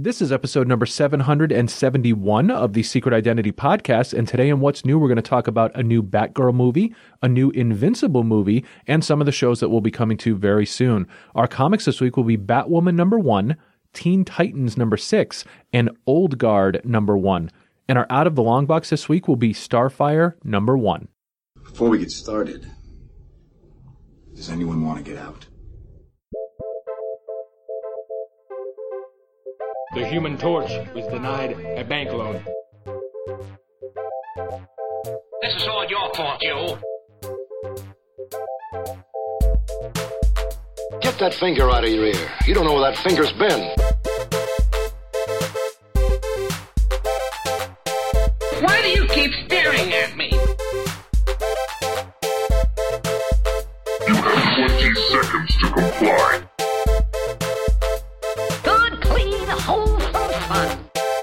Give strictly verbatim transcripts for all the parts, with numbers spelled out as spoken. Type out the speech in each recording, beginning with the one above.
This is episode number seven hundred seventy-one of the Secret Identity podcast, and today in What's New, we're going to talk about a new Batgirl movie, a new Invincible movie, and some of the shows that we'll be coming to very soon. Our comics this week will be Batwoman number one, Teen Titans number six, and Old Guard number one. And our Out of the Long Box this week will be Starfire number one. Before we get started, does anyone want to get out? The Human Torch was denied a bank loan. This is all your fault, you. Get that finger out of your ear. You don't know where that finger's been. Why do you keep staring at me? You have twenty seconds to comply. Good, clean, wholesome fun.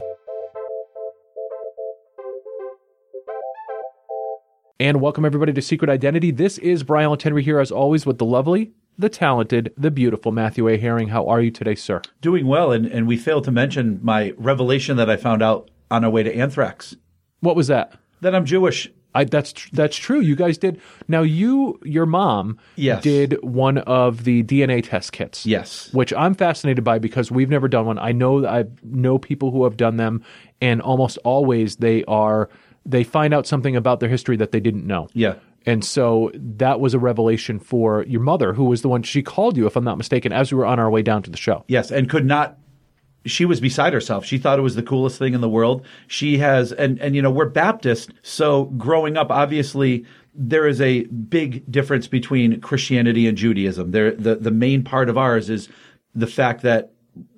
And welcome everybody to Secret Identity. This is Brian Latenry here as always with the lovely, the talented, the beautiful Matthew A. Herring. How are you today, sir? Doing well, and, and we failed to mention my revelation that I found out on our way to Anthrax. What was that? That I'm Jewish. I, that's tr- that's true. You guys did. Now, you, your mom, Yes. did one of the D N A test kits. Yes. Which I'm fascinated by because we've never done one. I know I know people who have done them, and almost always they are they find out something about their history that they didn't know. Yeah. And so that was a revelation for your mother, who was the one, she called you, if I'm not mistaken, as we were on our way down to the show. Yes, and could not. She was beside herself. She thought it was the coolest thing in the world. She has, and, and you know, we're Baptist, so growing up, obviously, there is a big difference between Christianity and Judaism. There, the, the main part of ours is the fact that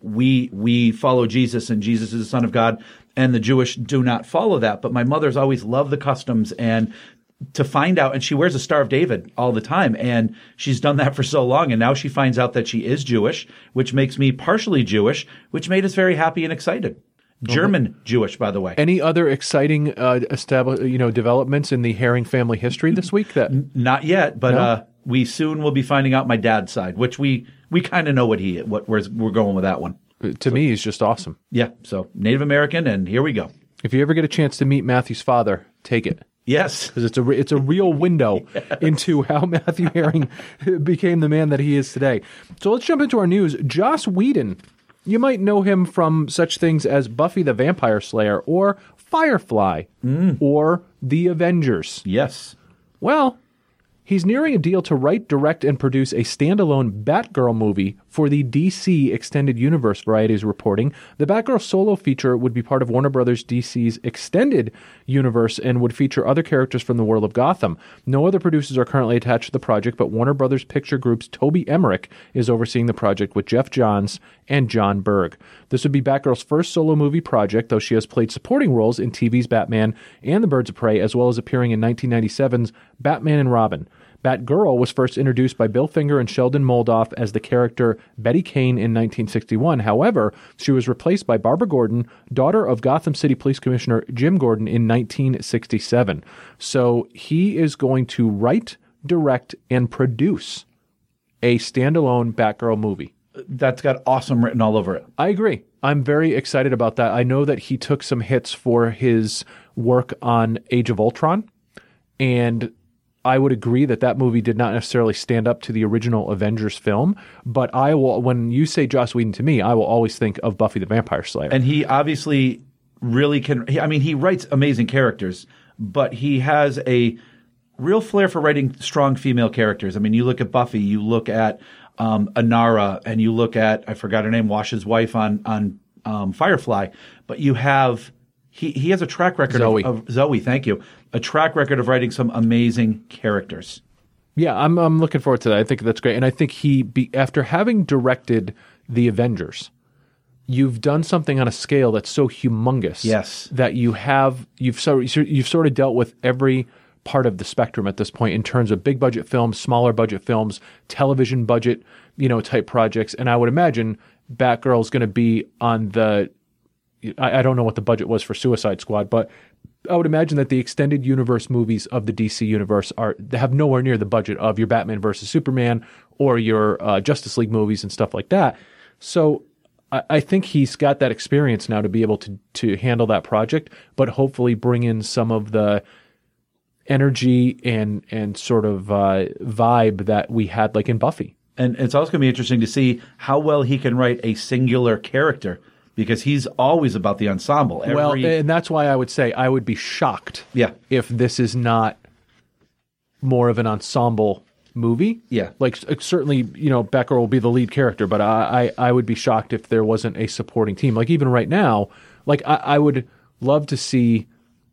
we we follow Jesus, and Jesus is the Son of God, and the Jewish do not follow that. But my mother's always loved the customs, and to find out, and she wears a Star of David all the time, and she's done that for so long, and now she finds out that she is Jewish, which makes me partially Jewish, which made us very happy and excited. German Jewish, by the way. Any other exciting uh, established, you know, developments in the Herring family history this week? That Not yet, but No? uh, we soon will be finding out my dad's side, which we we kind of know what he what we're we're going with that one. to me is just awesome. Yeah, so Native American, and here we go. If you ever get a chance to meet Matthew's father, take it. Yes. Because it's a re- it's a real window yes. into how Matthew Herring became the man that he is today. So let's jump into our news. Joss Whedon, you might know him from such things as Buffy the Vampire Slayer or Firefly mm. or The Avengers. Yes. Well, he's nearing a deal to write, direct, and produce a standalone Batgirl movie for the D C Extended Universe, Variety is reporting. The Batgirl solo feature would be part of Warner Brothers D C's Extended Universe and would feature other characters from the world of Gotham. No other producers are currently attached to the project, but Warner Brothers Picture Group's Toby Emmerich is overseeing the project with Jeff Johns and John Berg. This would be Batgirl's first solo movie project, though she has played supporting roles in T V's Batman and the Birds of Prey, as well as appearing in nineteen ninety-seven's Batman and Robin. Batgirl was first introduced by Bill Finger and Sheldon Moldoff as the character Betty Kane in nineteen sixty-one. However, she was replaced by Barbara Gordon, daughter of Gotham City Police Commissioner Jim Gordon, in nineteen sixty-seven. So he is going to write, direct, and produce a standalone Batgirl movie. That's got awesome written all over it. I agree. I'm very excited about that. I know that he took some hits for his work on Age of Ultron, and I would agree that that movie did not necessarily stand up to the original Avengers film, but I will, when you say Joss Whedon to me, I will always think of Buffy the Vampire Slayer. And he obviously really can, he, I mean, he writes amazing characters, but he has a real flair for writing strong female characters. I mean, you look at Buffy, you look at um, Inara, and you look at, I forgot her name, Wash's wife on, on um, Firefly, but you have... He he has a track record Zoe. Of, of Zoe, thank you. A track record of writing some amazing characters. Yeah, I'm I'm looking forward to that. I think that's great. And I think he be, after having directed The Avengers, you've done something on a scale that's so humongous. Yes. That you have you've so you've sort of dealt with every part of the spectrum at this point in terms of big budget films, smaller budget films, television budget, you know, type projects. And I would imagine Batgirl is going to be on the I, I don't know what the budget was for Suicide Squad, but I would imagine that the extended universe movies of the D C universe are they have nowhere near the budget of your Batman versus Superman or your uh, Justice League movies and stuff like that. So I, I think he's got that experience now to be able to to handle that project, but hopefully bring in some of the energy and and sort of uh, vibe that we had like in Buffy. And it's also going to be interesting to see how well he can write a singular character, because he's always about the ensemble. Every, well, and that's why I would say I would be shocked yeah. if this is not more of an ensemble movie. Yeah. Like, certainly, you know, Becker will be the lead character, but I, I, I would be shocked if there wasn't a supporting team. Like, even right now, like, I, I would love to see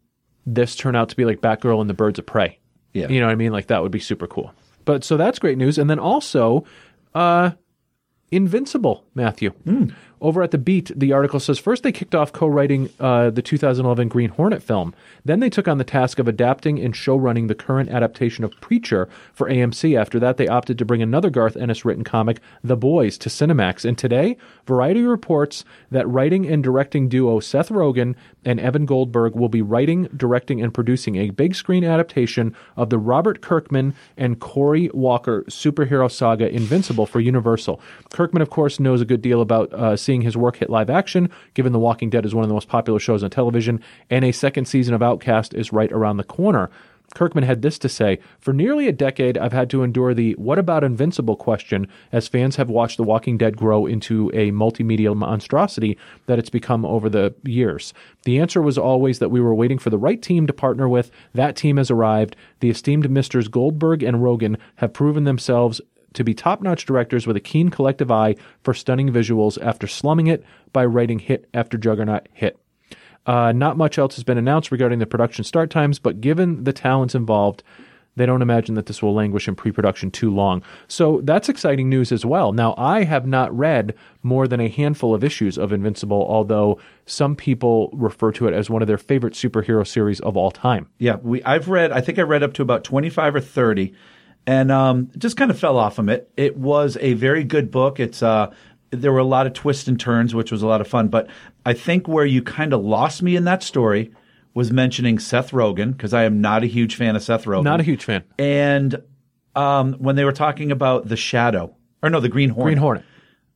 this turn out to be like Batgirl and the Birds of Prey. Yeah. You know what I mean? Like, that would be super cool. But so that's great news. And then also, uh, Invincible, Matthew. Mm. Over at The Beat, the article says, first they kicked off co-writing uh, the two thousand eleven Green Hornet film. Then they took on the task of adapting and showrunning the current adaptation of Preacher for A M C. After that, they opted to bring another Garth Ennis-written comic, The Boys, to Cinemax. And today, Variety reports that writing and directing duo Seth Rogen and Evan Goldberg will be writing, directing, and producing a big-screen adaptation of the Robert Kirkman and Cory Walker superhero saga Invincible for Universal. Kirkman, of course, knows a good deal about uh, seeing his work hit live action, given The Walking Dead is one of the most popular shows on television, and a second season of Outcast is right around the corner. Kirkman had this to say, for nearly a decade, I've had to endure the what about Invincible question as fans have watched The Walking Dead grow into a multimedia monstrosity that it's become over the years. The answer was always that we were waiting for the right team to partner with. That team has arrived. The esteemed Misters Goldberg and Rogen have proven themselves to be top-notch directors with a keen collective eye for stunning visuals after slumming it by writing hit after juggernaut hit. Uh, not much else has been announced regarding the production start times, but given the talents involved, they don't imagine that this will languish in pre-production too long. So that's exciting news as well. Now, I have not read more than a handful of issues of Invincible, although some people refer to it as one of their favorite superhero series of all time. Yeah, we. I've read, I think I read up to about twenty-five or thirty, and um, just kind of fell off from it. It was a very good book. It's uh, there were a lot of twists and turns, which was a lot of fun. But I think where you kind of lost me in that story was mentioning Seth Rogen, because I am not a huge fan of Seth Rogen. Not a huge fan. And um, when they were talking about the Shadow, or no, the Green Hornet. Green Hornet.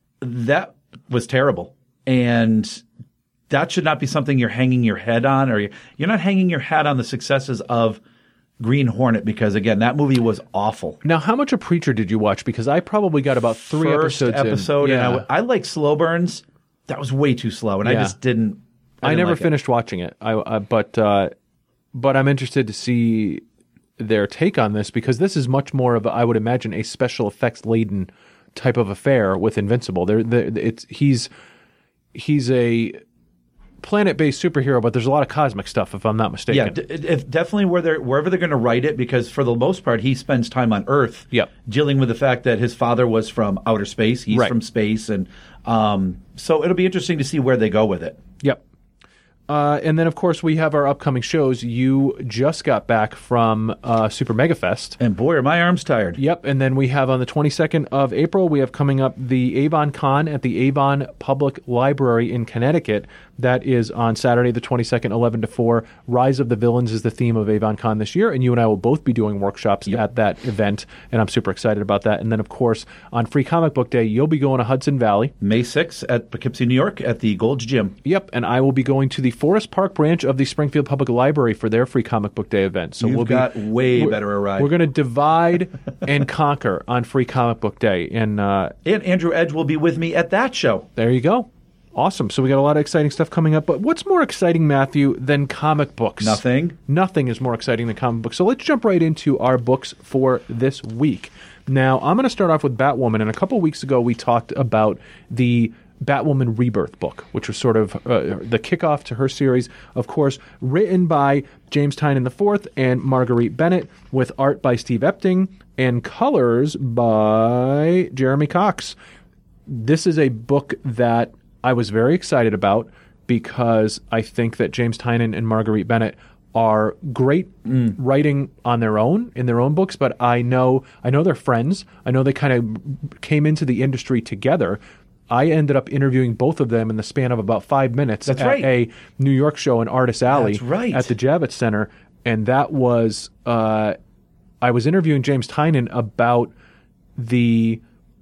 That was terrible. And that should not be something you're hanging your head on, or you're, you're not hanging your hat on the successes of Green Hornet, because, again, that movie was awful. Now, how much of Preacher did you watch? Because I probably got about three First episodes episode, in. and Yeah. I, I like slow burns. That was way too slow, and I Yeah. just didn't. I, I didn't never like it. finished watching it. I, I but uh, but I'm interested to see their take on this, because this is much more of, a, I would imagine, a special effects laden type of affair with Invincible. There, it's he's he's a planet-based superhero, but there's a lot of cosmic stuff, if I'm not mistaken. Yeah, d- if definitely where they're, wherever they're going to write it, because for the most part, he spends time on Earth, Yep. dealing with the fact that his father was from outer space, he's Right. from space, and um, so it'll be interesting to see where they go with it. Yep. Uh, and then, of course, we have our upcoming shows. You just got back from uh, Super Mega Fest. And boy, are my arms tired. Yep, and then we have on the twenty-second of April, we have coming up the Avon Con at the Avon Public Library in Connecticut. That is on Saturday the twenty-second, eleven to four. Rise of the Villains is the theme of Avon Con this year, and you and I will both be doing workshops Yep. at that event, and I'm super excited about that. And then, of course, on Free Comic Book Day, you'll be going to Hudson Valley. May sixth at Poughkeepsie, New York, at the Gold's Gym. Yep, and I will be going to the Forest Park branch of the Springfield Public Library for their Free Comic Book Day event. So You've we'll got be, way we're- better a ride. We're going to divide and conquer on Free Comic Book Day, and uh, And Andrew Edge will be with me at that show. there you go. Awesome. So we got a lot of exciting stuff coming up. But what's more exciting, Matthew, than comic books? Nothing. Nothing is more exciting than comic books. So let's jump right into our books for this week. Now, I'm going to start off with Batwoman. And a couple weeks ago, we talked about the Batwoman Rebirth book, which was sort of uh, the kickoff to her series. Of course, written by James Tynion the fourth and Marguerite Bennett, with art by Steve Epting and colors by Jeremy Cox. This is a book that I was very excited about, because I think that James Tynion and Marguerite Bennett are great Mm. writing on their own, in their own books, but I know I know they're friends. I know they kind of came into the industry together. I ended up interviewing both of them in the span of about five minutes That's at right. a New York show in Artist Alley That's right. at the Javits Center, and that was uh, I was interviewing James Tynion about the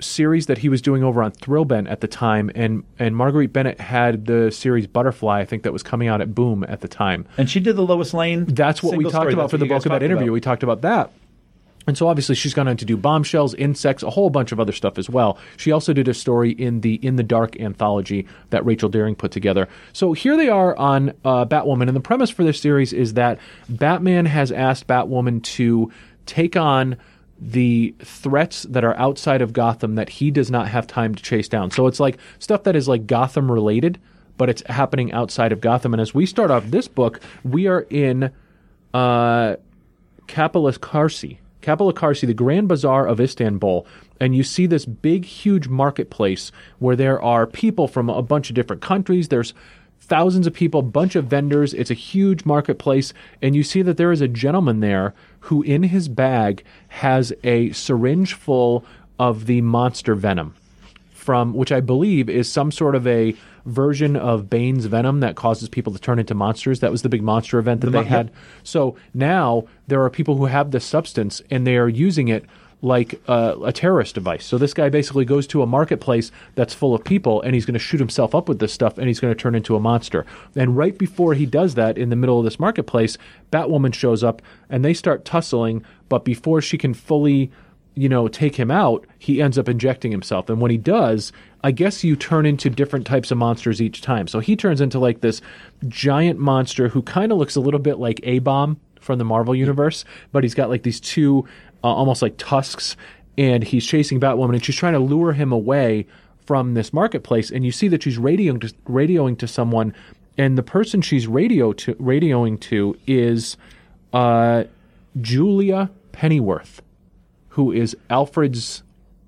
series that he was doing over on Thrillbent at the time, and and Marguerite Bennett had the series Butterfly, I think, that was coming out at Boom at the time. And she did the Lois Lane. That's what we single talked story. about That's for what the you bulk guys of that talked interview. about. We talked about that. And so obviously she's gone on to do Bombshells, Insects, a whole bunch of other stuff as well. She also did a story in the In the Dark anthology that Rachel Deering put together. So here they are on uh, Batwoman, and the premise for this series is that Batman has asked Batwoman to take on the threats that are outside of Gotham that he does not have time to chase down. So it's like stuff that is like Gotham related, but it's happening outside of Gotham. And as we start off this book, we are in uh, Kapalikarsi. Kapalikarsi, the Grand Bazaar of Istanbul, and you see this big, huge marketplace where there are people from a bunch of different countries. There's thousands of people, a bunch of vendors. It's a huge marketplace, and you see that there is a gentleman there who in his bag has a syringe full of the monster venom, from which I believe is some sort of a version of Bane's venom that causes people to turn into monsters. That was the big monster event that The they mon- had. yep. So now there are people who have this substance, and they are using it like uh, a terrorist device. So this guy basically goes to a marketplace that's full of people, and he's going to shoot himself up with this stuff, and he's going to turn into a monster. And right before he does that, in the middle of this marketplace, Batwoman shows up, and they start tussling, but before she can fully, you know, take him out, he ends up injecting himself. And when he does, I guess you turn into different types of monsters each time. So he turns into like this giant monster who kind of looks a little bit like A-Bomb from the Marvel Universe, but he's got like these two uh, almost like tusks, and he's chasing Batwoman, and she's trying to lure him away from this marketplace. And you see that she's radioing to, radioing to someone, and the person she's radio to, radioing to is uh, Julia Pennyworth, who is Alfred's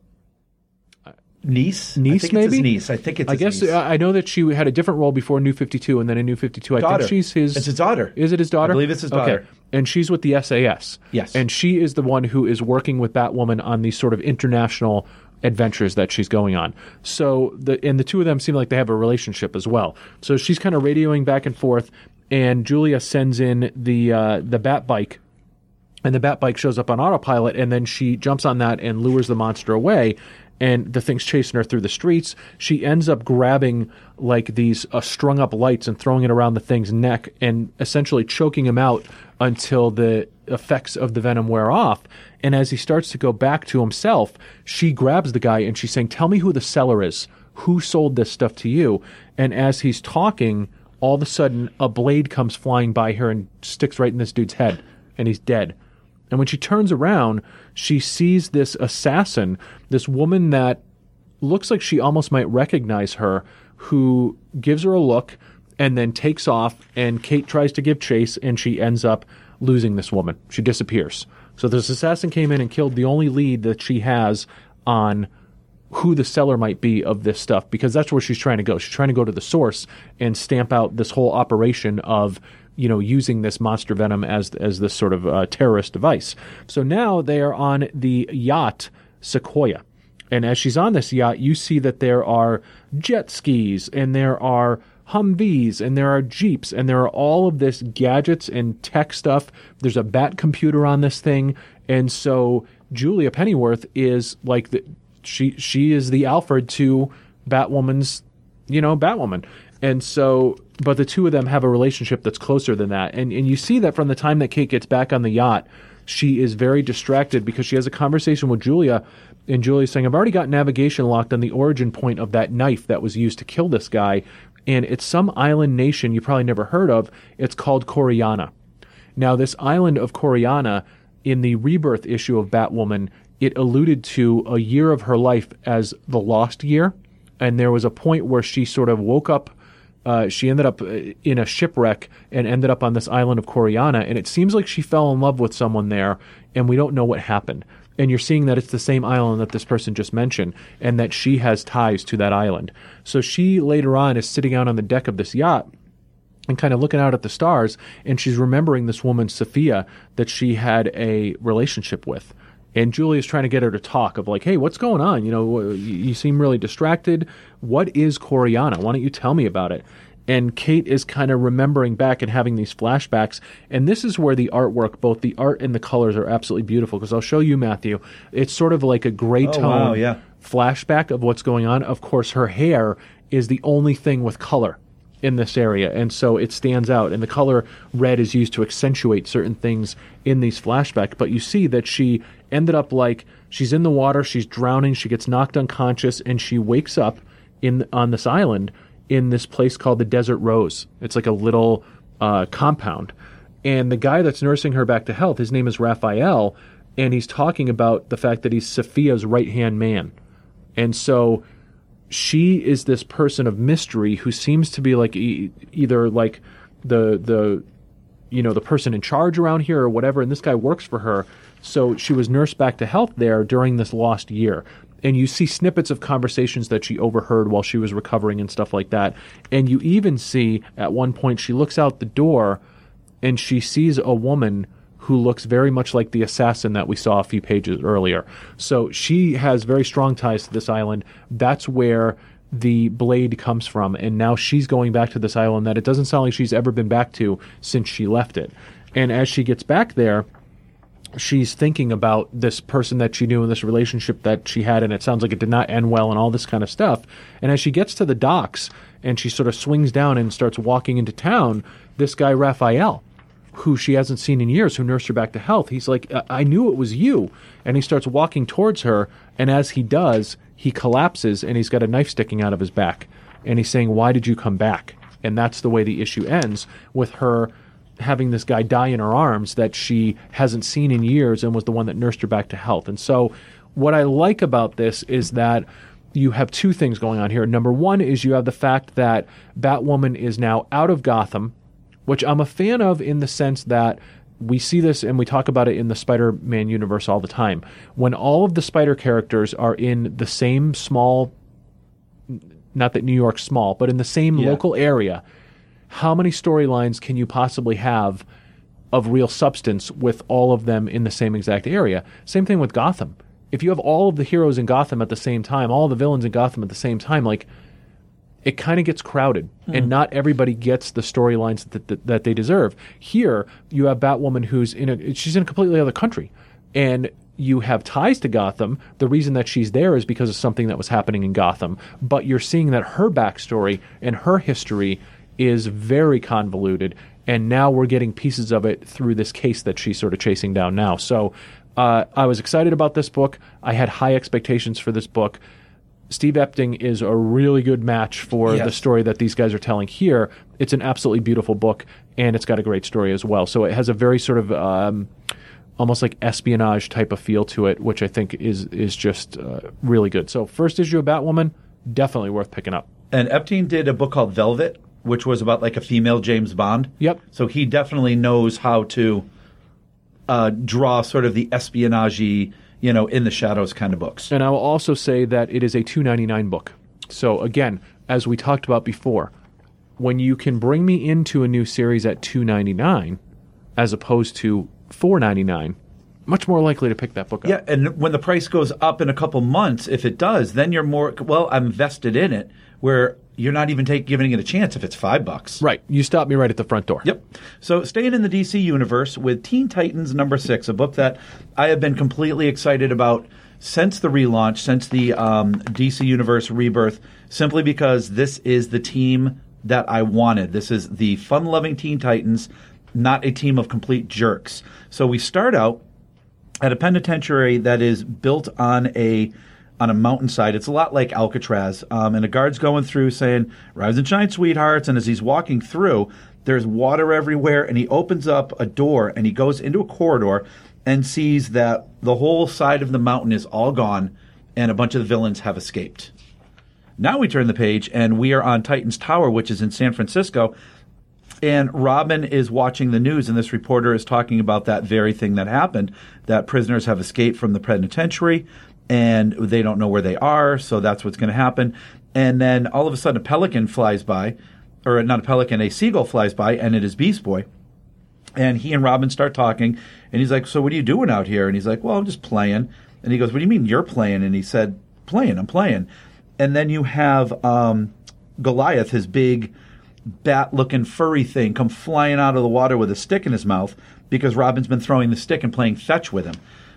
Niece? niece, I think maybe? It's his niece. I think it's I his guess niece. uh, I know that she had a different role before New fifty-two, and then in New fifty-two, I Daughter. think she's his... It's his daughter. Is it his daughter? I believe it's his daughter. Okay. And she's with the S A S. Yes. And she is the one who is working with Batwoman on these sort of international adventures that she's going on. So, the and the two of them seem like they have a relationship as well. So she's kind of radioing back and forth, and Julia sends in the uh, the Bat bike, and the Bat bike shows up on autopilot, and then she jumps on that and lures the monster away, and the thing's chasing her through the streets. She ends up grabbing like these uh, strung up lights and throwing it around the thing's neck and essentially choking him out until the effects of the venom wear off. And as he starts to go back to himself, she grabs the guy and she's saying, "Tell me who the seller is. Who sold this stuff to you?" And as he's talking, all of a sudden a blade comes flying by her and sticks right in this dude's head, and he's dead. And when she turns around, she sees this assassin, this woman that looks like she almost might recognize her, who gives her a look and then takes off, and Kate tries to give chase, and she ends up losing this woman. She disappears. So this assassin came in and killed the only lead that she has on who the seller might be of this stuff, because that's where she's trying to go. She's trying to go to the source and stamp out this whole operation of, you know, using this monster venom as as this sort of uh, terrorist device. So now they are on the yacht Sequoia. And as she's on this yacht, you see that there are jet skis, and there are Humvees, and there are Jeeps, and there are all of this gadgets and tech stuff. There's a bat computer on this thing. And so Julia Pennyworth is like the, she she is the Alfred to Batwoman's, you know, Batwoman. And so, but the two of them have a relationship that's closer than that. And and you see that from the time that Kate gets back on the yacht, she is very distracted because she has a conversation with Julia, and Julia's saying, "I've already got navigation locked on the origin point of that knife that was used to kill this guy, and it's some island nation you probably never heard of. It's called Coriana." Now, this island of Coriana, in the Rebirth issue of Batwoman, it alluded to a year of her life as the lost year, and there was a point where she sort of woke up. Uh, she ended up in a shipwreck and ended up on this island of Coriana, and it seems like she fell in love with someone there, and we don't know what happened. And you're seeing that it's the same island that this person just mentioned, and that she has ties to that island. So she later on is sitting out on the deck of this yacht and kind of looking out at the stars, and she's remembering this woman, Sophia, that she had a relationship with. And Julia's trying to get her to talk of like, "Hey, what's going on? You know, you, you seem really distracted. What is Coriana? Why don't you tell me about it?" And Kate is kind of remembering back and having these flashbacks. And this is where the artwork, both the art and the colors, are absolutely beautiful. Because I'll show you, Matthew, it's sort of like a gray Oh, tone wow, yeah. flashback of what's going on. Of course, her hair is the only thing with color in this area, and so it stands out. And the color red is used to accentuate certain things in these flashbacks. But you see that she ended up like she's in the water, she's drowning, she gets knocked unconscious, and she wakes up in on this island in this place called the Desert Rose. It's like a little uh, compound. And the guy that's nursing her back to health, his name is Raphael, and he's talking about the fact that he's Sophia's right-hand man. And so she is this person of mystery who seems to be like e- either like the the you know the person in charge around here or whatever, and this guy works for her. So she was nursed back to health there during this lost year. And you see snippets of conversations that she overheard while she was recovering and stuff like that. And you even see at one point she looks out the door and she sees a woman who looks very much like the assassin that we saw a few pages earlier. So she has very strong ties to this island. That's where the blade comes from. And now she's going back to this island that it doesn't sound like she's ever been back to since she left it. And as she gets back there, she's thinking about this person that she knew and this relationship that she had, and it sounds like it did not end well and all this kind of stuff. And as she gets to the docks and she sort of swings down and starts walking into town, this guy, Raphael, who she hasn't seen in years, who nursed her back to health, he's like, I knew it was you. And he starts walking towards her, and as he does, he collapses, and he's got a knife sticking out of his back. And he's saying, why did you come back? And that's the way the issue ends, with her having this guy die in her arms that she hasn't seen in years and was the one that nursed her back to health. And so what I like about this is that you have two things going on here. Number one is you have the fact that Batwoman is now out of Gotham, which I'm a fan of in the sense that we see this and we talk about it in the Spider-Man universe all the time. When all of the Spider characters are in the same small, not that New York's small, but in the same Yeah. local area, how many storylines can you possibly have of real substance with all of them in the same exact area? Same thing with Gotham. If you have all of the heroes in Gotham at the same time, all the villains in Gotham at the same time, like, it kind of gets crowded, mm. and not everybody gets the storylines that, that that they deserve. Here, you have Batwoman who's in a she's in a completely other country, and you have ties to Gotham. The reason that she's there is because of something that was happening in Gotham, but you're seeing that her backstory and her history is very convoluted, and now we're getting pieces of it through this case that she's sort of chasing down now. So uh, I was excited about this book. I had high expectations for this book. Steve Epting is a really good match for yes. the story that these guys are telling here. It's an absolutely beautiful book, and it's got a great story as well. So it has a very sort of um, almost like espionage type of feel to it, which I think is is just uh, really good. So first issue of Batwoman, definitely worth picking up. And Epting did a book called Velvet, which was about like a female James Bond. Yep. So he definitely knows how to uh, draw sort of the espionage-y, you know, in the shadows kind of books. And I will also say that it is a two ninety-nine book. So again, as we talked about before, when you can bring me into a new series at two ninety-nine as opposed to four ninety-nine, much more likely to pick that book up. Yeah, and when the price goes up in a couple months, if it does, then you're more, well, I'm vested in it, where you're not even take, giving it a chance if it's five bucks. Right. You stopped me right at the front door. Yep. So staying in the D C universe with Teen Titans number six, a book that I have been completely excited about since the relaunch, since the um, D C Universe rebirth, simply because this is the team that I wanted. This is the fun-loving Teen Titans, not a team of complete jerks. So we start out at a penitentiary that is built on a on a mountainside. It's a lot like Alcatraz. Um, and a guard's going through saying, "Rise and shine, sweethearts." And as he's walking through, there's water everywhere. And he opens up a door and he goes into a corridor and sees that the whole side of the mountain is all gone and a bunch of the villains have escaped. Now we turn the page and we are on Titan's Tower, which is in San Francisco. And Robin is watching the news, and this reporter is talking about that very thing that happened, that prisoners have escaped from the penitentiary, and they don't know where they are, so that's what's going to happen. And then all of a sudden a pelican flies by, or not a pelican, a seagull flies by, and it is Beast Boy. And he and Robin start talking, and he's like, "So what are you doing out here?" And he's like, "Well, I'm just playing." And he goes, "What do you mean you're playing?" And he said, "Playing, I'm playing." And then you have um, Goliath, his big bat-looking furry thing, come flying out of the water with a stick in his mouth because Robin's been throwing the stick and playing fetch with him.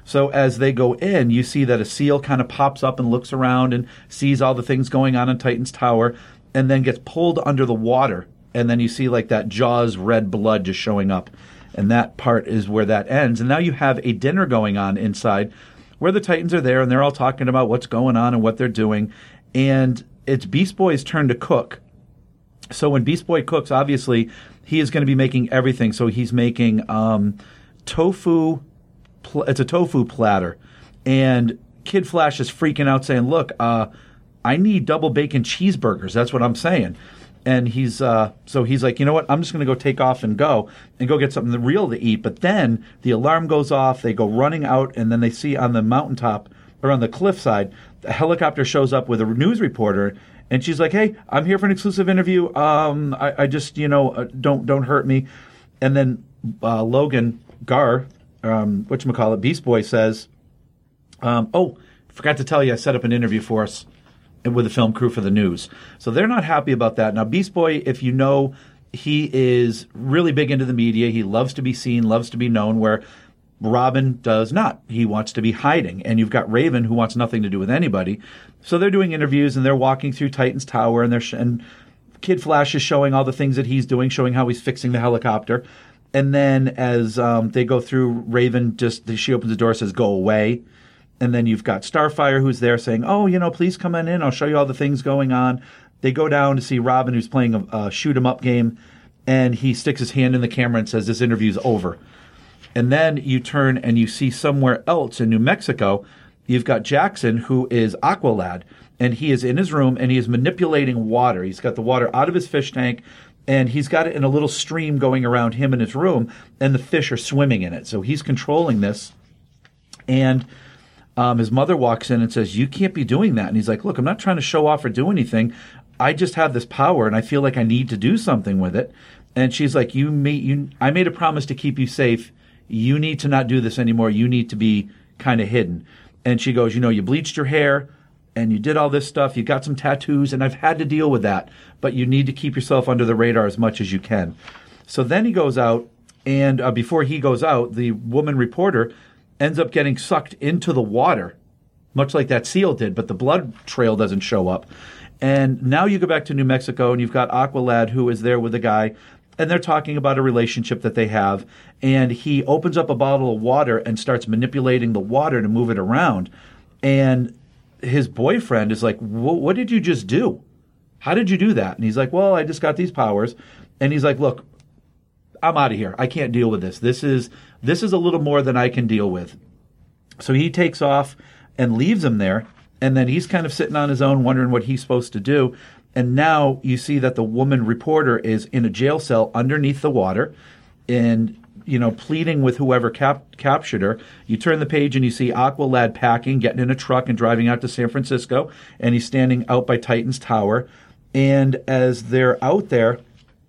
So as they go in, you see that a seal kind of pops up and looks around and sees all the things going on in Titan's tower, and then gets pulled under the water. And then you see like that Jaws red blood just showing up. And that part is where that ends. And now you have a dinner going on inside where the Titans are there and they're all talking about what's going on and what they're doing. And it's Beast Boy's turn to cook. So when Beast Boy cooks, obviously, he is going to be making everything. So he's making um, tofu. Pl- it's a tofu platter. And Kid Flash is freaking out saying, look, uh, I need double bacon cheeseburgers. That's what I'm saying. And he's uh, so he's like, you know what? I'm just going to go take off and go and go get something real to eat. But then the alarm goes off. They go running out, and then they see on the mountaintop or on the cliffside, a helicopter shows up with a news reporter, and she's like, "Hey, I'm here for an exclusive interview. Um, I, I just, you know, uh, don't don't hurt me." And then uh, Logan Gar, um, whatchamacallit, Beast Boy says, um, "Oh, forgot to tell you, I set up an interview for us with the film crew for the news." So they're not happy about that. Now, Beast Boy, if you know, he is really big into the media. He loves to be seen, loves to be known, where Robin does not. He wants to be hiding. And you've got Raven, who wants nothing to do with anybody. So they're doing interviews, and they're walking through Titan's Tower, and they're sh- and Kid Flash is showing all the things that he's doing, showing how he's fixing the helicopter. And then as um, they go through, Raven just, she opens the door, says, "Go away." And then you've got Starfire, who's there saying, "Oh, you know, please come on in. I'll show you all the things going on." They go down to see Robin, who's playing a, a shoot-'em-up game, and he sticks his hand in the camera and says, "This interview's over." And then you turn and you see somewhere else in New Mexico, you've got Jackson, who is Aqualad, and he is in his room, and he is manipulating water. He's got the water out of his fish tank, and he's got it in a little stream going around him in his room, and the fish are swimming in it. So he's controlling this, and Um, his mother walks in and says, "You can't be doing that." And he's like, "Look, I'm not trying to show off or do anything. I just have this power, and I feel like I need to do something with it." And she's like, "You, made, you, I made a promise to keep you safe. You need to not do this anymore. You need to be kind of hidden." And she goes, "You know, you bleached your hair, and you did all this stuff. You got some tattoos, and I've had to deal with that. But you need to keep yourself under the radar as much as you can." So then he goes out, and uh, before he goes out, the woman reporter ends up getting sucked into the water, much like that seal did, but the blood trail doesn't show up. And now you go back to New Mexico, and you've got Aqualad, who is there with a guy, and they're talking about a relationship that they have. And he opens up a bottle of water and starts manipulating the water to move it around. And his boyfriend is like, "What did you just do? How did you do that?" And he's like, "Well, I just got these powers." And he's like, "Look, I'm out of here. I can't deal with this. This is this is a little more than I can deal with." So he takes off and leaves him there, and then he's kind of sitting on his own wondering what he's supposed to do. And now you see that the woman reporter is in a jail cell underneath the water and, you know, pleading with whoever cap- captured her. You turn the page and you see Aqualad packing, getting in a truck and driving out to San Francisco, and he's standing out by Titan's Tower. And as they're out there,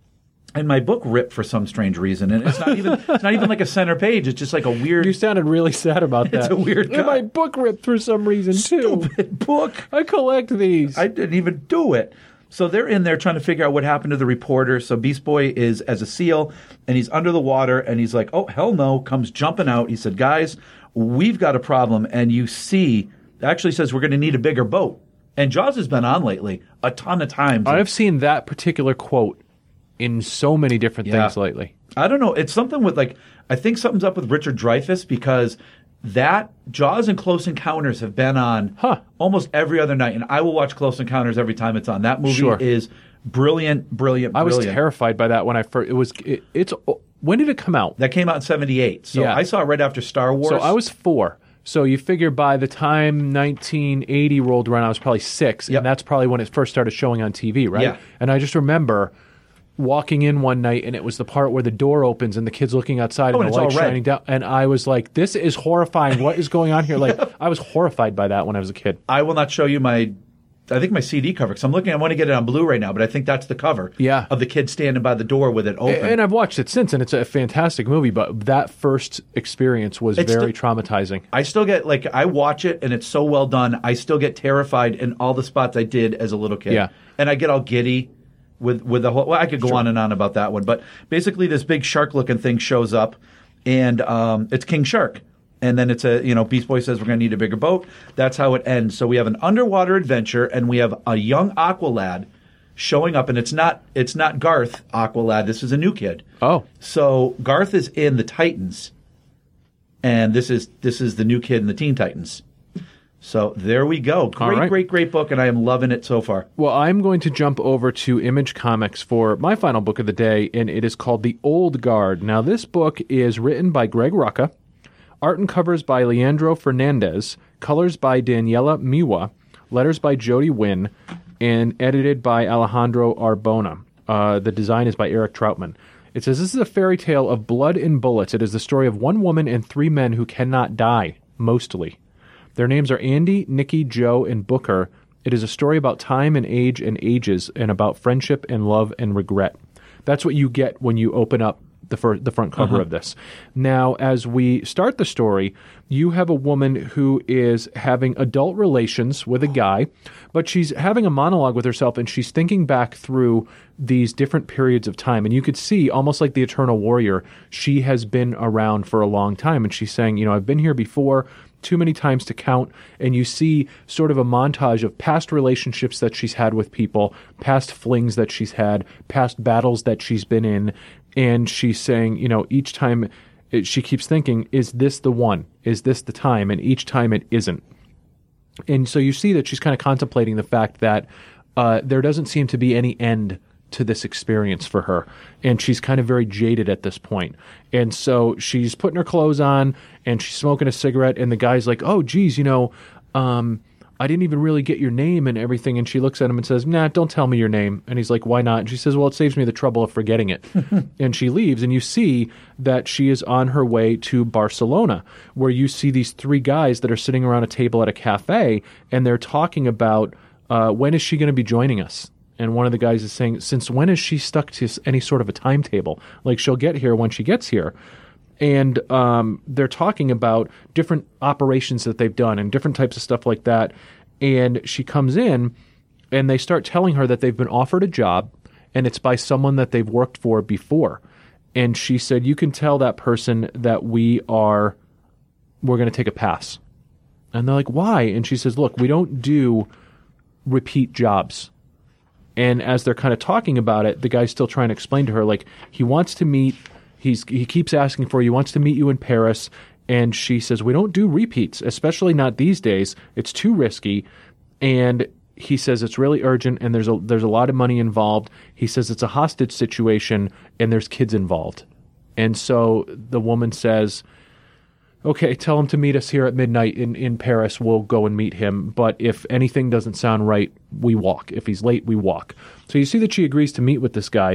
and my book ripped for some strange reason, and it's not even it's not even like a center page. It's just like a weird. You sounded really sad about that. It's a weird. And my book ripped for some reason too. Stupid book. I collect these. I didn't even do it. So they're in there trying to figure out what happened to the reporter. So Beast Boy is as a seal, and he's under the water, and he's like, "Oh hell no!" Comes jumping out. He said, "Guys, we've got a problem." And you see, actually says we're going to need a bigger boat. And Jaws has been on lately a ton of times. I've seen that particular quote in so many different Yeah. things lately. I don't know. It's something with like, I think something's up with Richard Dreyfuss, because that Jaws and Close Encounters have been on Huh. almost every other night. And I will watch Close Encounters every time it's on. That movie Sure. is brilliant, brilliant, I was brilliant. terrified by that when I first. It was. It, it's. When did it come out? That came out in seventy-eight. So Yeah. I saw it right after Star Wars. So I was four. So you figure by the time nineteen eighty rolled around, I was probably six, Yep. and that's probably when it first started showing on T V, right? Yeah. And I just remember walking in one night, and it was the part where the door opens and the kid's looking outside Oh, and and the it's light all red. shining down, and I was like, "This is horrifying! What is going on here?" Like I was horrified by that when I was a kid. I will not show you my, I think my C D cover, because I'm looking, I want to get it on Blu-ray now, but I think that's the cover. Yeah. Of the kid standing by the door with it open. And I've watched it since, and it's a fantastic movie. But that first experience was It's very the- traumatizing. I still get, like, I watch it and it's so well done. I still get terrified in all the spots I did as a little kid. Yeah. And I get all giddy with, with the whole, well, I could go on and on about that one. But basically, this big shark looking thing shows up, and um, it's King Shark. And then it's a, you know, Beast Boy says we're going to need a bigger boat. That's how it ends. So we have an underwater adventure, and we have a young Aqualad showing up, and it's not it's not Garth Aqualad. This is a new kid. Oh. So Garth is in the Titans, and this is this is the new kid in the Teen Titans. So there we go. Great, right. great, great book, and I am loving it so far. Well, I'm going to jump over to Image Comics for my final book of the day, and it is called The Old Guard. Now, this book is written by Greg Rucka, art and covers by Leandro Fernandez, colors by Daniela Miwa, letters by Jody Wynn, and edited by Alejandro Arbona. Uh, the design is by Eric Troutman. It says, this is a fairy tale of blood and bullets. It is the story of one woman and three men who cannot die, mostly. Their names are Andy, Nikki, Joe, and Booker. It is a story about time and age and ages, and about friendship and love and regret. That's what you get when you open up the, fir- the front cover Uh-huh. of this. Now, as we start the story, you have a woman who is having adult relations with a guy, but she's having a monologue with herself, and she's thinking back through these different periods of time. And you could see, almost like the Eternal Warrior, she has been around for a long time, and she's saying, you know, I've been here before, too many times to count. And you see sort of a montage of past relationships that she's had with people, past flings that she's had, past battles that she's been in. And she's saying, you know, each time it, she keeps thinking, is this the one? Is this the time? And each time it isn't. And so you see that she's kind of contemplating the fact that uh, there doesn't seem to be any end to this experience for her. And she's kind of very jaded at this point. And so she's putting her clothes on and she's smoking a cigarette, and the guy's like, oh, geez, you know, um, I didn't even really get your name and everything. And she looks at him and says, nah, don't tell me your name. And he's like, why not? And she says, well, it saves me the trouble of forgetting it. And she leaves, and you see that she is on her way to Barcelona, where you see these three guys that are sitting around a table at a cafe, and they're talking about uh, when is she going to be joining us? And one of the guys is saying, since when is she stuck to any sort of a timetable? Like, she'll get here when she gets here. And um, they're talking about different operations that they've done and different types of stuff like that. And she comes in, and they start telling her that they've been offered a job, and it's by someone that they've worked for before. And she said, you can tell that person that we are, we're going to take a pass. And they're like, why? And she says, look, we don't do repeat jobs. And as they're kind of talking about it, the guy's still trying to explain to her, like, he wants to meet, he's he keeps asking for you, he wants to meet you in Paris. And she says, we don't do repeats, especially not these days. It's too risky. And he says it's really urgent, and there's a there's a lot of money involved. He says it's a hostage situation, and there's kids involved. And so the woman says, okay, tell him to meet us here at midnight in, in Paris. We'll go and meet him. But if anything doesn't sound right, we walk. If he's late, we walk. So you see that she agrees to meet with this guy.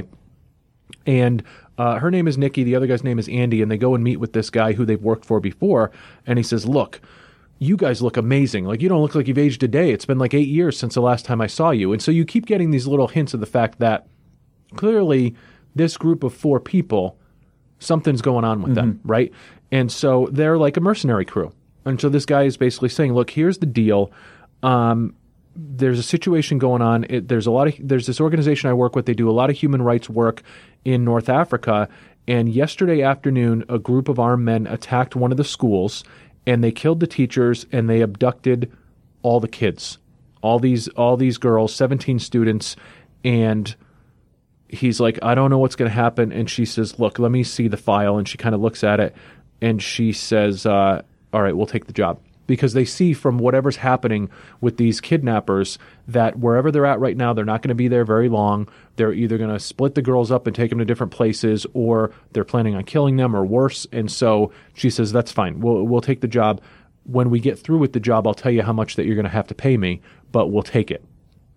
And uh, her name is Nikki. The other guy's name is Andy. And they go and meet with this guy who they've worked for before. And he says, look, you guys look amazing. Like, you don't look like you've aged a day. It's been like eight years since the last time I saw you. And so you keep getting these little hints of the fact that clearly this group of four people, something's going on with mm-hmm. them, right? And so they're like a mercenary crew. And so this guy is basically saying, look, here's the deal. Um, there's a situation going on. It, there's a lot of there's this organization I work with. They do a lot of human rights work in North Africa. And yesterday afternoon, a group of armed men attacked one of the schools, and they killed the teachers, and they abducted all the kids, all these all these girls, seventeen students. And he's like, I don't know what's going to happen. And she says, look, let me see the file. And she kind of looks at it. And she says, uh, all right, we'll take the job. Because they see from whatever's happening with these kidnappers that wherever they're at right now, they're not going to be there very long. They're either going to split the girls up and take them to different places, or they're planning on killing them, or worse. And so she says, that's fine. We'll, we'll take the job. When we get through with the job, I'll tell you how much that you're going to have to pay me, but we'll take it.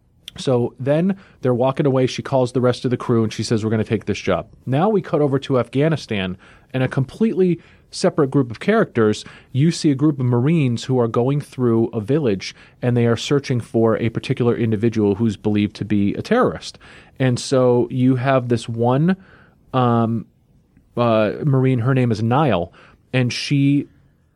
So then they're walking away. She calls the rest of the crew, and she says, we're going to take this job. Now we cut over to Afghanistan, and a completely separate group of characters. You see a group of Marines who are going through a village, and they are searching for a particular individual who's believed to be a terrorist. And so you have this one um, uh, Marine, her name is Nile, and she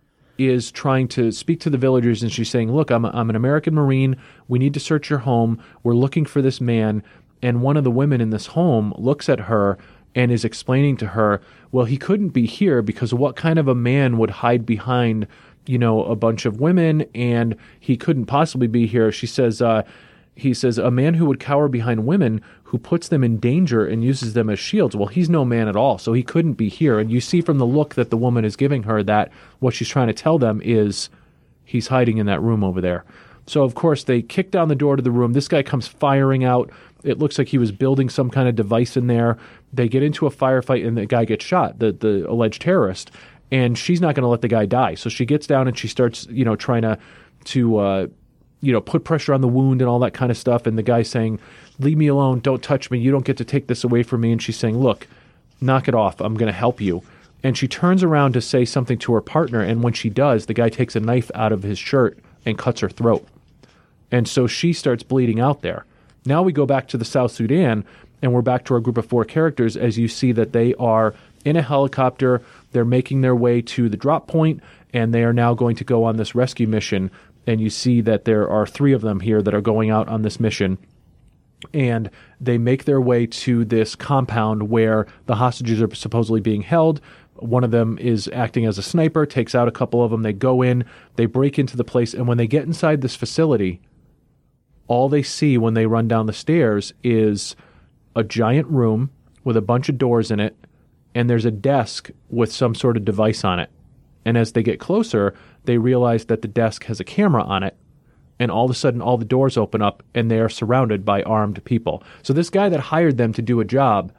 is trying to speak to the villagers, and she's saying, look, I'm, a, I'm an American Marine. We need to search your home. We're looking for this man. And one of the women in this home looks at her, and is explaining to her, well, he couldn't be here because what kind of a man would hide behind, you know, a bunch of women, and he couldn't possibly be here. She says, uh, he says, a man who would cower behind women who puts them in danger and uses them as shields. Well, he's no man at all, so he couldn't be here. And you see from the look that the woman is giving her that what she's trying to tell them is he's hiding in that room over there. So, of course, they kick down the door to the room. This guy comes firing out. It looks like he was building some kind of device in there. They get into a firefight, and the guy gets shot, the, the alleged terrorist. And she's not going to let the guy die. So she gets down and she starts, you know, trying to, to uh, you know, put pressure on the wound and all that kind of stuff. And the guy's saying, leave me alone. Don't touch me. You don't get to take this away from me. And she's saying, look, knock it off. I'm going to help you. And she turns around to say something to her partner. And when she does, the guy takes a knife out of his shirt and cuts her throat. And so she starts bleeding out there. Now we go back to the South Sudan, and we're back to our group of four characters as you see that they are in a helicopter. They're making their way to the drop point, and they are now going to go on this rescue mission. And you see that there are three of them here that are going out on this mission. And they make their way to this compound where the hostages are supposedly being held. One of them is acting as a sniper, takes out a couple of them. They go in, they break into the place, and when they get inside this facility, all they see when they run down the stairs is a giant room with a bunch of doors in it, and there's a desk with some sort of device on it. And as they get closer, they realize that the desk has a camera on it, and all of a sudden all the doors open up, and they are surrounded by armed people. So this guy that hired them to do a job,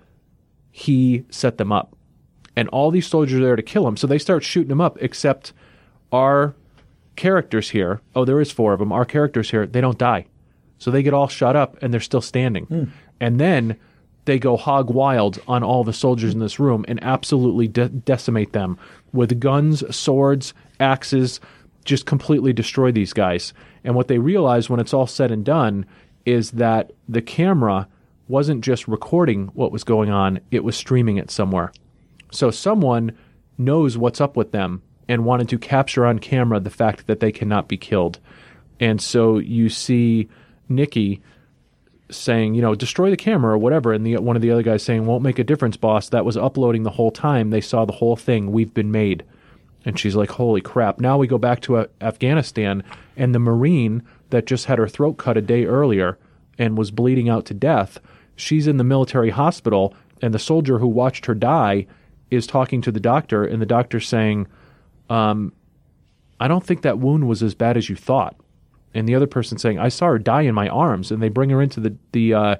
he set them up. And all these soldiers are there to kill him, so they start shooting him up, except our characters here, oh, there is four of them, our characters here, they don't die. So they get all shot up, and they're still standing. Mm. And then they go hog wild on all the soldiers in this room and absolutely de- decimate them with guns, swords, axes, just completely destroy these guys. And what they realize when it's all said and done is that the camera wasn't just recording what was going on, it was streaming it somewhere. So someone knows what's up with them and wanted to capture on camera the fact that they cannot be killed. And so you see Nikki saying, you know, destroy the camera or whatever, and the one of the other guys saying, won't make a difference, boss. That was uploading the whole time. They saw the whole thing. We've been made. And she's like, holy crap. Now we go back to uh, Afghanistan, and the Marine that just had her throat cut a day earlier and was bleeding out to death, she's in the military hospital, and the soldier who watched her die is talking to the doctor, and the doctor's saying, um, I don't think that wound was as bad as you thought. And the other person saying, I saw her die in my arms. And they bring her into the, the uh,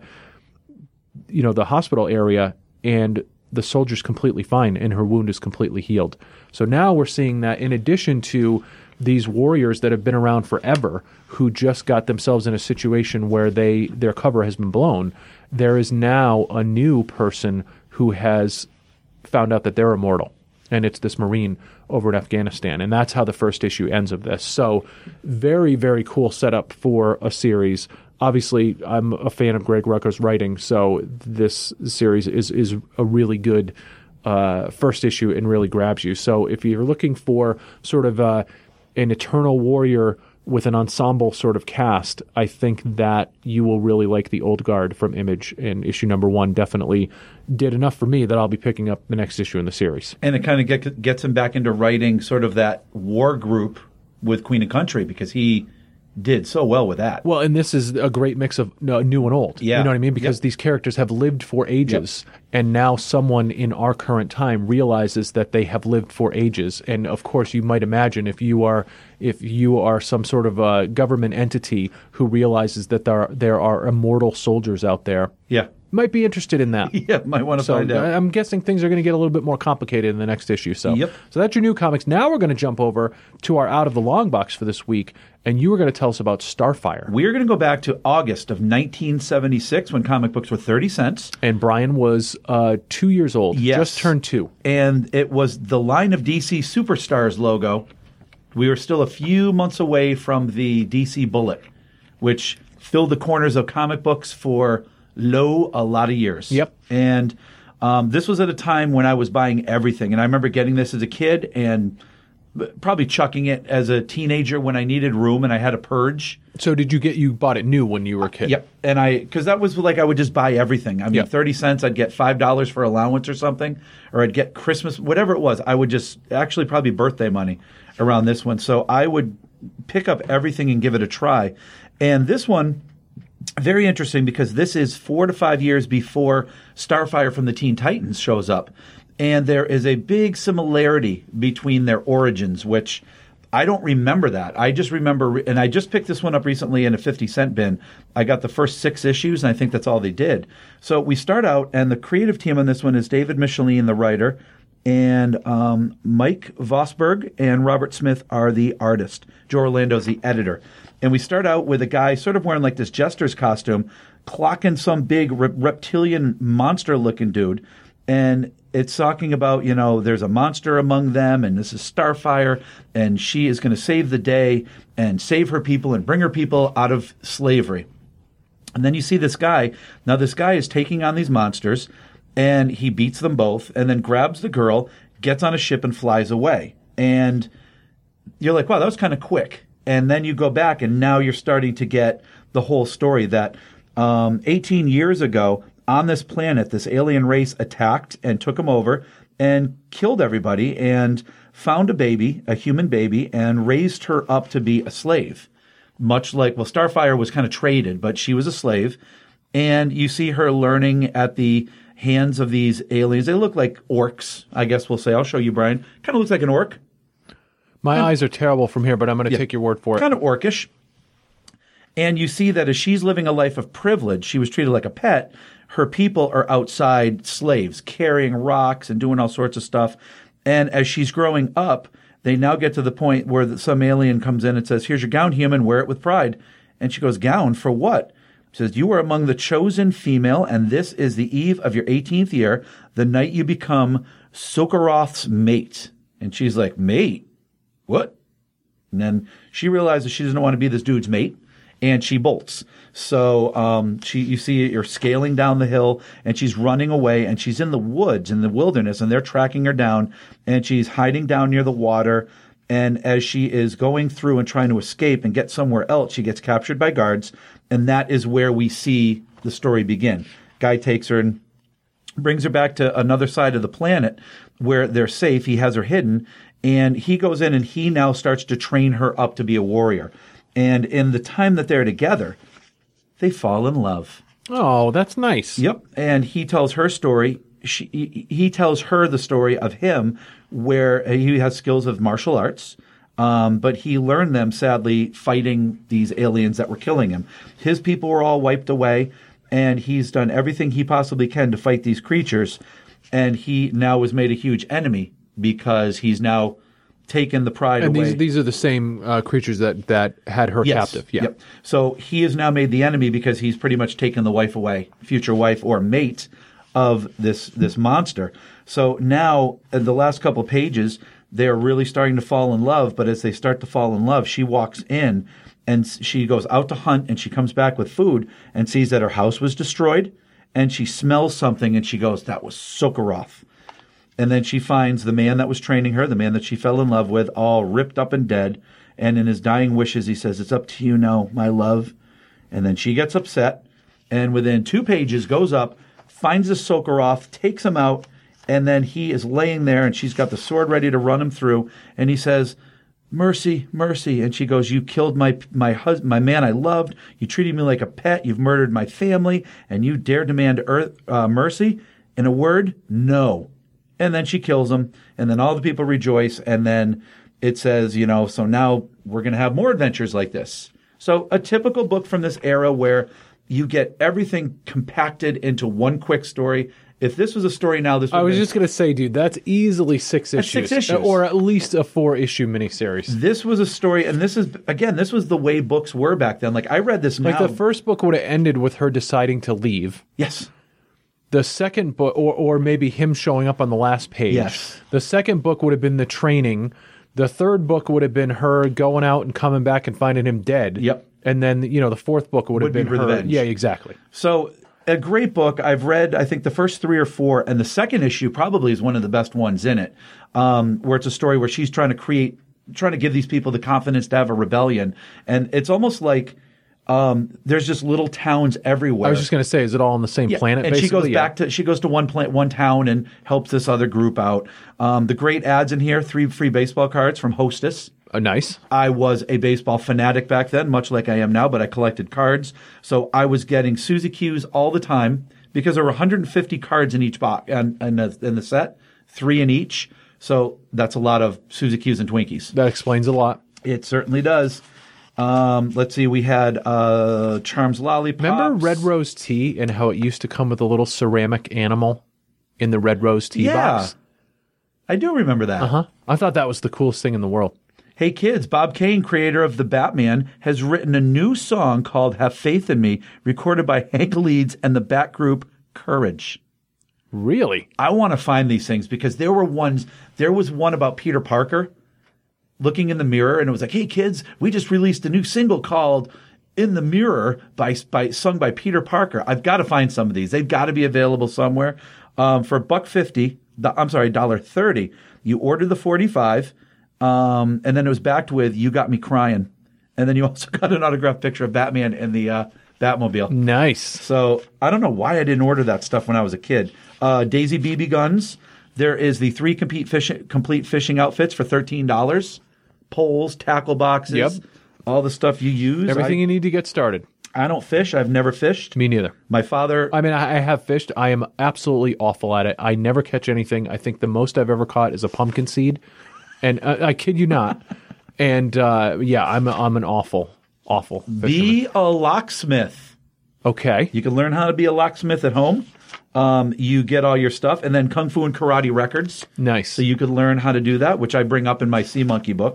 you know, the hospital area, and the soldier's completely fine, and her wound is completely healed. So now we're seeing that in addition to these warriors that have been around forever who just got themselves in a situation where they their cover has been blown, there is now a new person who has found out that they're immortal. And it's this Marine over in Afghanistan. And that's how the first issue ends of this. So very, very cool setup for a series. Obviously, I'm a fan of Greg Rucka's writing, so this series is, is a really good uh, first issue and really grabs you. So if you're looking for sort of uh, an Eternal Warrior with an ensemble sort of cast, I think that you will really like the Old Guard from Image, and issue number one definitely did enough for me that I'll be picking up the next issue in the series. And it kind of get, gets him back into writing sort of that war group with Queen and Country, because he did so well with that. Well, and this is a great mix of uh, new and old. Yeah. You know what I mean? Because yep. these characters have lived for ages, yep. and now someone in our current time realizes that they have lived for ages. And of course, you might imagine if you are if you are some sort of a government entity who realizes that there are, there are immortal soldiers out there. Yeah. Might be interested in that. Yeah, might want to so find out. I'm guessing things are going to get a little bit more complicated in the next issue. So, yep. so that's your new comics. Now we're going to jump over to our Out of the Long Box for this week, and you were going to tell us about Starfire. We're going to go back to August of nineteen seventy-six when comic books were thirty cents. And Brian was uh, two years old, yes. just turned two. And it was the line of D C Superstars logo. We were still a few months away from the D C Bullet, which filled the corners of comic books for low a lot of years. Yep. And um, this was at a time when I was buying everything. And I remember getting this as a kid and probably chucking it as a teenager when I needed room and I had a purge. So did you get you bought it new when you were a kid? Yep. And I, because that was like I would just buy everything. I mean, Yep. thirty cents, I'd get five dollars for allowance or something, or I'd get Christmas, whatever it was. I would just, actually probably birthday money around this one. So I would pick up everything and give it a try. And this one, very interesting because this is four to five years before Starfire from the Teen Titans shows up. And there is a big similarity between their origins, which I don't remember that. I just remember, and I just picked this one up recently in a fifty cent bin. I got the first six issues, and I think that's all they did. So we start out, and the creative team on this one is David Michelinie, the writer, and um, Mike Vosberg and Robert Smith are the artist. Joe Orlando's the editor. And we start out with a guy sort of wearing like this jester's costume, clocking some big re- reptilian monster-looking dude, and it's talking about, you know, there's a monster among them, and this is Starfire, and she is going to save the day and save her people and bring her people out of slavery. And then you see this guy. Now, this guy is taking on these monsters, and he beats them both, and then grabs the girl, gets on a ship, and flies away. And you're like, wow, that was kind of quick. And then you go back, and now you're starting to get the whole story that um, eighteen years ago, on this planet, this alien race attacked and took them over and killed everybody and found a baby, a human baby, and raised her up to be a slave. Much like, well, Starfire was kind of traded, but she was a slave. And you see her learning at the hands of these aliens. They look like orcs, I guess we'll say. I'll show you, Brian. Kind of looks like an orc. My kind eyes are terrible from here, but I'm going to yeah, take your word for it. Kind of orcish. And you see that as she's living a life of privilege, she was treated like a pet. Her people are outside slaves, carrying rocks and doing all sorts of stuff. And as she's growing up, they now get to the point where some alien comes in and says, here's your gown, human, wear it with pride. And she goes, gown for what? She says, you are among the chosen female, and this is the eve of your eighteenth year, the night you become Sokaroth's mate. And she's like, mate? What? And then she realizes she doesn't want to be this dude's mate. And she bolts. So um, she, you see you're scaling down the hill, and she's running away, and she's in the woods, in the wilderness, and they're tracking her down, and she's hiding down near the water. And as she is going through and trying to escape and get somewhere else, she gets captured by guards, and that is where we see the story begin. Guy takes her and brings her back to another side of the planet where they're safe. He has her hidden, and he goes in, and he now starts to train her up to be a warrior. And in the time that they're together, they fall in love. Oh, that's nice. Yep. And he tells her story. She, he, he tells her the story of him where he has skills of martial arts, um, but he learned them, sadly, fighting these aliens that were killing him. His people were all wiped away, and he's done everything he possibly can to fight these creatures. And he now has made a huge enemy because he's now taken the pride and away. And these, these are the same uh, creatures that, that had her yes. captive. Yeah. Yep. So he has now made the enemy because he's pretty much taken the wife away, future wife or mate of this this monster. So now, in the last couple of pages, they're really starting to fall in love. But as they start to fall in love, she walks in and she goes out to hunt, and she comes back with food and sees that her house was destroyed. And she smells something, and she goes, that was Sokaroth. And then she finds the man that was training her, the man that she fell in love with, all ripped up and dead. And in his dying wishes, he says, it's up to you now, my love. And then she gets upset, and within two pages goes up, finds the Sokaroth, takes him out, and then he is laying there, and she's got the sword ready to run him through. And he says, mercy, mercy. And she goes, you killed my my hus- my man I loved. You treated me like a pet. You've murdered my family, and you dare demand earth, uh, mercy? In a word, no. And then she kills him, and then all the people rejoice, and then it says, you know, so now we're going to have more adventures like this. So a typical book from this era where you get everything compacted into one quick story. If this was a story now, this would I was been, just going to say, dude, that's easily six that's issues. Six issues. Or at least a four-issue miniseries. This was a story, and this is, again, this was the way books were back then. Like, I read this now. Like, the first book would have ended with her deciding to leave. Yes. The second book, or, or maybe him showing up on the last page. Yes. The second book would have been the training. The third book would have been her going out and coming back and finding him dead. Yep. And then, you know, the fourth book would, Would have be been her. revenge. Yeah, exactly. So, a great book. I've read, I think, the first three or four, and the second issue probably is one of the best ones in it, um, where it's a story where she's trying to create trying to give these people the confidence to have a rebellion. And it's almost like um, there's just little towns everywhere. I was just going to say, is it all on the same Yeah, planet? and basically? she goes Yeah. back to she goes to one plant, one town, and helps this other group out. Um, the great ads in here: three free baseball cards from Hostess. Oh, nice. I was a baseball fanatic back then, much like I am now, but I collected cards, so I was getting Suzy Q's all the time because there were one hundred fifty cards in each box and in, in, in the set, three in each. So that's a lot of Suzy Q's and Twinkies. That explains a lot. It certainly does. Um, let's see, we had uh, Charms Lollipops. Remember Red Rose tea and how it used to come with a little ceramic animal in the Red Rose tea Yeah. box? I do remember that. Uh-huh. I thought that was the coolest thing in the world. Hey kids, Bob Kane, creator of The Batman, has written a new song called Have Faith in Me, recorded by Hank Leeds and the Bat group Courage. Really? I want to find these things because there were ones, there was one about Peter Parker looking in the mirror and it was like, hey kids, we just released a new single called In the Mirror by, by sung by Peter Parker. I've got to find some of these. They've got to be available somewhere. Um, for a buck fifty, the, I'm sorry, dollar thirty, you ordered the forty-five. Um, and then it was backed with You Got Me Crying. And then you also got an autographed picture of Batman in the uh, Batmobile. Nice. So I don't know why I didn't order that stuff when I was a kid. Uh, Daisy B B guns. There is the three complete, fish, complete fishing outfits for thirteen dollars. Poles, tackle boxes, Yep. all the stuff you use. Everything I, you need to get started. I don't fish. I've never fished. Me neither. My father. I mean, I I have fished. I am absolutely awful at it. I never catch anything. I think the most I've ever caught is a pumpkin seed. And uh, I kid you not. And uh, yeah, I'm a, I'm an awful, awful fisherman. Be a locksmith. Okay. You can learn how to be a locksmith at home. Um, you get all your stuff, and then Kung Fu and Karate records. Nice. So you could learn how to do that, which I bring up in my Sea Monkey book.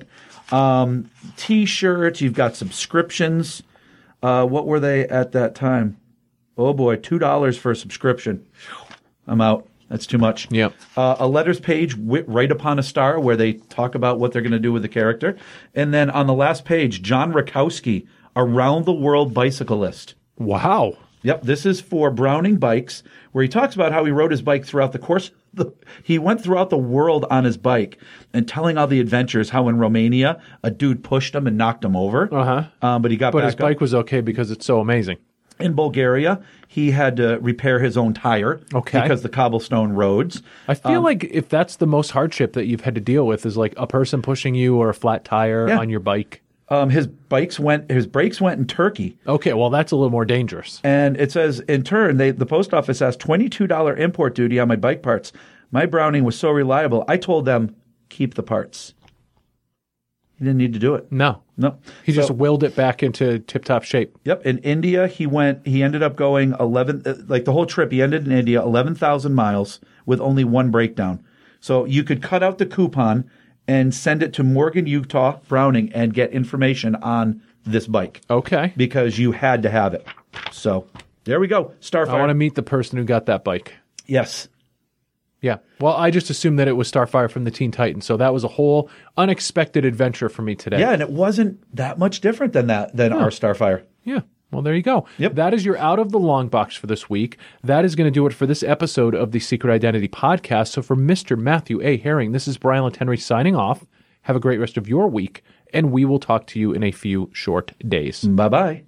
Um, T-shirts. You've got subscriptions. Uh, what were they at that time? Oh boy, two dollars for a subscription. I'm out. That's too much. Yep. Uh, a letters page wi- right upon a star where they talk about what they're going to do with the character. And then on the last page, John Rakowski, Around the World Bicyclist. Wow. Yep, this is for Browning Bikes, where he talks about how he rode his bike throughout the course. The, he went throughout the world on his bike and telling all the adventures, how in Romania, a dude pushed him and knocked him over. Uh-huh. Um, but he got But back his bike up. was okay because it's so amazing. In Bulgaria, he had to repair his own tire Okay. because the cobblestone roads. I feel Um, like if that's the most hardship that you've had to deal with is like a person pushing you or a flat tire Yeah. on your bike. Um, his bikes went. His brakes went in Turkey, Okay, well, that's a little more dangerous. and it says in turn, they the post office has twenty-two dollars import duty on my bike parts. My Browning was so reliable, I told them keep the parts. He didn't need to do it. No. No, He just So- willed it back into tip-top shape. Yep. In India, he went. He ended up going eleven. uh, Like the whole trip, he ended in India eleven thousand miles with only one breakdown. So you could cut out the coupon and send it to Morgan, Utah Browning, and get information on this bike Okay. because you had to have it. So there we go. Starfire. I want to meet the person who got that bike. Yes. Yeah. Well, I just assumed that it was Starfire from the Teen Titans, so that was a whole unexpected adventure for me today. Yeah, and it wasn't that much different than that than our Starfire. Yeah. Well, there you go. Yep. That is your Out of the Long Box for this week. That is going to do it for this episode of the Secret Identity Podcast. So for Mister Matthew A. Herring, this is Brian Henry signing off. Have a great rest of your week, and we will talk to you in a few short days. Bye bye.